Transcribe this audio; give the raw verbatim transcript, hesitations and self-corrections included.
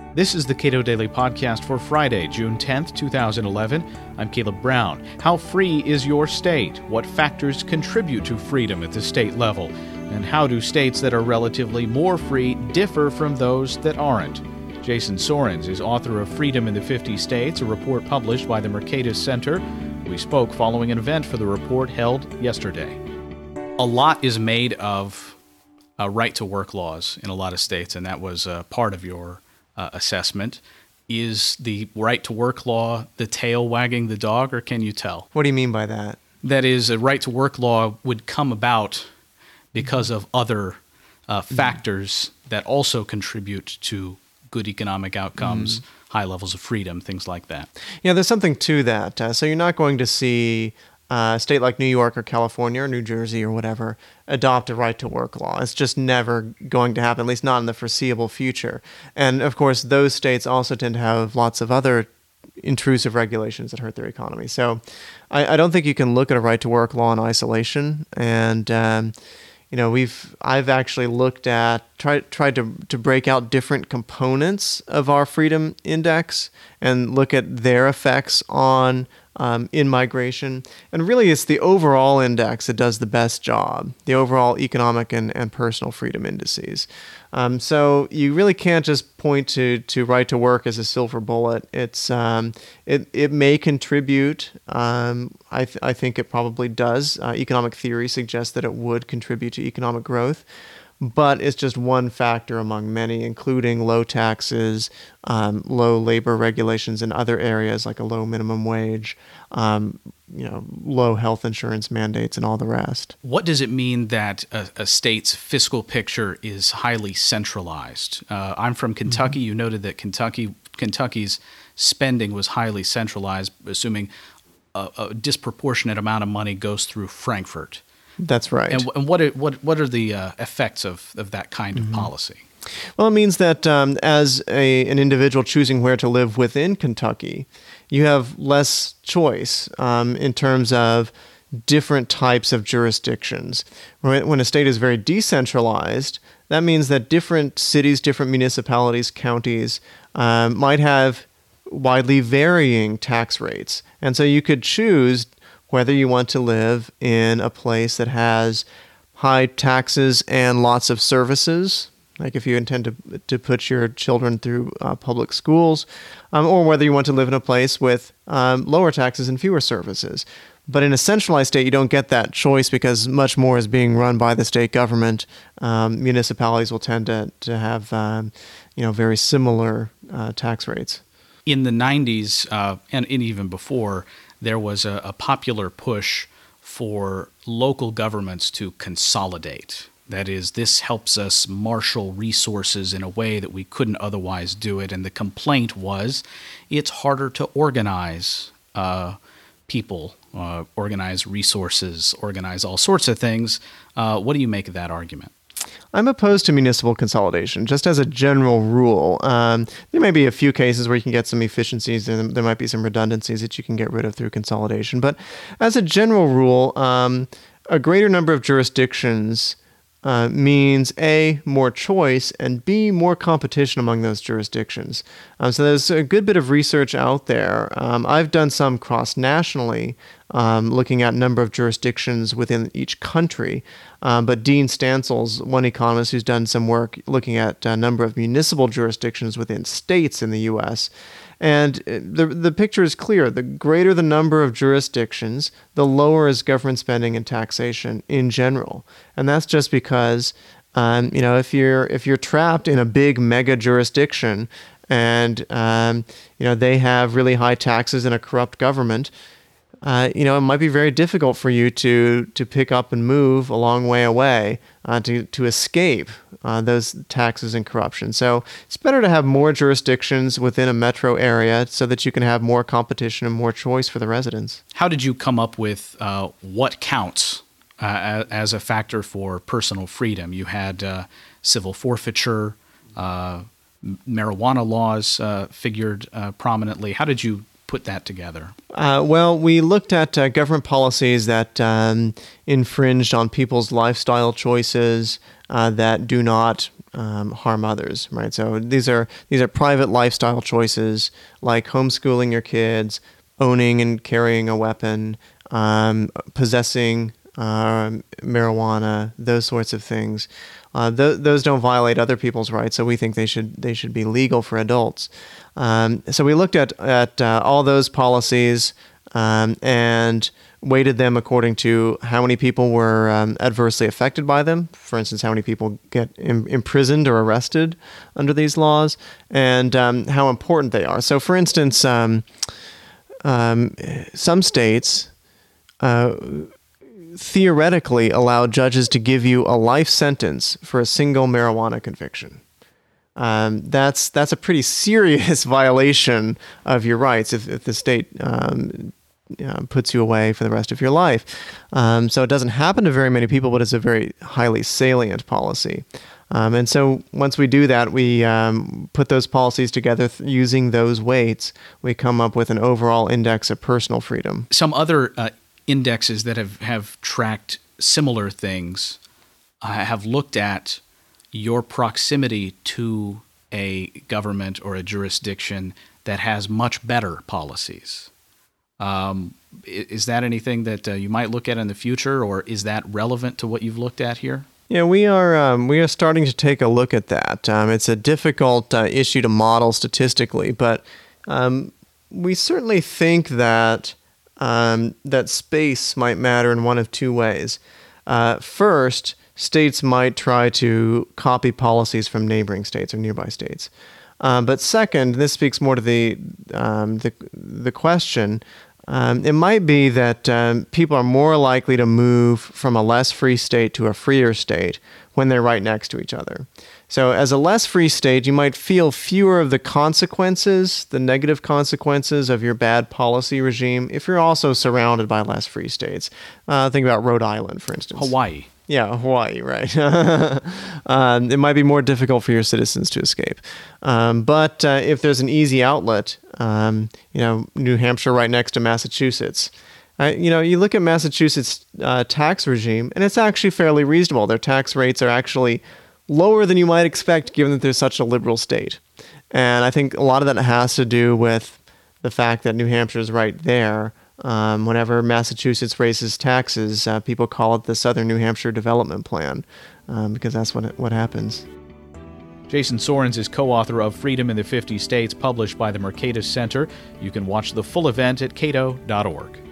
This is the Cato Daily Podcast for Friday, June tenth, twenty eleven. I'm Caleb Brown. How free is your state? What factors contribute to freedom at the state level? And how do states that are relatively more free differ from those that aren't? Jason Sorens is author of Freedom in the fifty States, a report published by the Mercatus Center. We spoke following an event for the report held yesterday. A lot is made of uh, right-to-work laws in a lot of states, and that was uh, part of your Uh, assessment. Is the right-to-work law the tail wagging the dog, or can you tell? What do you mean by that? That is, a right-to-work law would come about because of other uh, factors that also contribute to good economic outcomes, mm. high levels of freedom, things like that. Yeah, there's something to that. Uh, so you're not going to see uh, a state like New York or California or New Jersey or whatever adopt a right-to-work law. It's just never going to happen, at least not in the foreseeable future. And, of course, those states also tend to have lots of other intrusive regulations that hurt their economy. So I, I don't think you can look at a right-to-work law in isolation. And, um, you know, we've I've actually looked at, tried, tried to, to break out different components of our freedom index and look at their effects on Um, in migration. And really it's the overall index that does the best job, the overall economic and, and personal freedom indices. Um, so you really can't just point to, to right to work as a silver bullet. It's um, it, it may contribute. Um, I, th- I think it probably does. Uh, economic theory suggests that it would contribute to economic growth. But it's just one factor among many, including low taxes, um, low labor regulations in other areas like a low minimum wage, um, you know, low health insurance mandates, and all the rest. What does it mean that a, a state's fiscal picture is highly centralized? Uh, I'm from Kentucky. Mm-hmm. You noted that Kentucky Kentucky's spending was highly centralized, assuming a, a disproportionate amount of money goes through Frankfurt. That's right. And, and what are, what what are the uh, effects of, of that kind mm-hmm. of policy? Well, it means that um, as a, an individual choosing where to live within Kentucky, you have less choice um, in terms of different types of jurisdictions. When a state is very decentralized, that means that different cities, different municipalities, counties um, might have widely varying tax rates. And so you could choose whether you want to live in a place that has high taxes and lots of services, like if you intend to to put your children through uh, public schools, um, or whether you want to live in a place with um, lower taxes and fewer services. But in a centralized state, you don't get that choice because much more is being run by the state government. Um, municipalities will tend to, to have um, you know, very similar uh, tax rates. In the nineties, uh, and, and even before, there was a, a popular push for local governments to consolidate. That is, this helps us marshal resources in a way that we couldn't otherwise do it. And the complaint was it's harder to organize uh, people, uh, organize resources, organize all sorts of things. Uh, what do you make of that argument? I'm opposed to municipal consolidation, just as a general rule. Um, there may be a few cases where you can get some efficiencies, and there might be some redundancies that you can get rid of through consolidation. But as a general rule, um, a greater number of jurisdictions uh, means A, more choice, and B, more competition among those jurisdictions. Um, so there's a good bit of research out there. Um, I've done some cross-nationally, um, looking at number of jurisdictions within each country. Um, but Dean Stancil's one economist who's done some work looking at a number of municipal jurisdictions within states in the U S. And the the picture is clear. The greater the number of jurisdictions, the lower is government spending and taxation in general. And that's just because, um, you know, if you're if you're trapped in a big mega jurisdiction and, um, you know, they have really high taxes and a corrupt government, Uh, you know, it might be very difficult for you to to pick up and move a long way away uh, to to escape uh, those taxes and corruption. So it's better to have more jurisdictions within a metro area so that you can have more competition and more choice for the residents. How did you come up with uh, what counts uh, as a factor for personal freedom? You had uh, civil forfeiture, uh, marijuana laws uh, figured uh, prominently. How did you put that together? Uh, well, we looked at uh, government policies that um, infringed on people's lifestyle choices, uh, that do not um, harm others, right? So these are these are private lifestyle choices like homeschooling your kids, owning and carrying a weapon, um, possessing uh, marijuana, those sorts of things. Uh, th- those don't violate other people's rights, so we think they should they should be legal for adults. Um, so we looked at at uh, all those policies um, and weighted them according to how many people were um, adversely affected by them. For instance, how many people get im- imprisoned or arrested under these laws, and um, how important they are. So, for instance, um, um, some states uh, theoretically allow judges to give you a life sentence for a single marijuana conviction. Um, that's that's a pretty serious violation of your rights if, if the state um, you know, puts you away for the rest of your life. Um, so it doesn't happen to very many people, but it's a very highly salient policy. Um, and so once we do that, we um, put those policies together th- using those weights. We come up with an overall index of personal freedom. Some other uh, indexes that have, have tracked similar things uh, have looked at your proximity to a government or a jurisdiction that has much better policies. Um, is that anything that uh, you might look at in the future, or is that relevant to what you've looked at here? Yeah, we are um, we are starting to take a look at that. Um, it's a difficult uh, issue to model statistically, but um, we certainly think that um, that space might matter in one of two ways. Uh, first, states might try to copy policies from neighboring states or nearby states. Um, but second, this speaks more to the um, the the question. Um, it might be that um, people are more likely to move from a less free state to a freer state when they're right next to each other. So as a less free state, you might feel fewer of the consequences, the negative consequences of your bad policy regime if you're also surrounded by less free states. Uh, think about Rhode Island, for instance. Hawaii. Yeah, Hawaii, right. um, it might be more difficult for your citizens to escape. Um, but uh, if there's an easy outlet, um, you know, New Hampshire right next to Massachusetts, uh, you know, you look at Massachusetts' uh, tax regime, and it's actually fairly reasonable. Their tax rates are actually lower than you might expect, given that they're such a liberal state. And I think a lot of that has to do with the fact that New Hampshire is right there. Um, whenever Massachusetts raises taxes, uh, people call it the Southern New Hampshire Development Plan, um, because that's what what happens. Jason Sorens is co-author of Freedom in the fifty States, published by the Mercatus Center. You can watch the full event at cato dot org.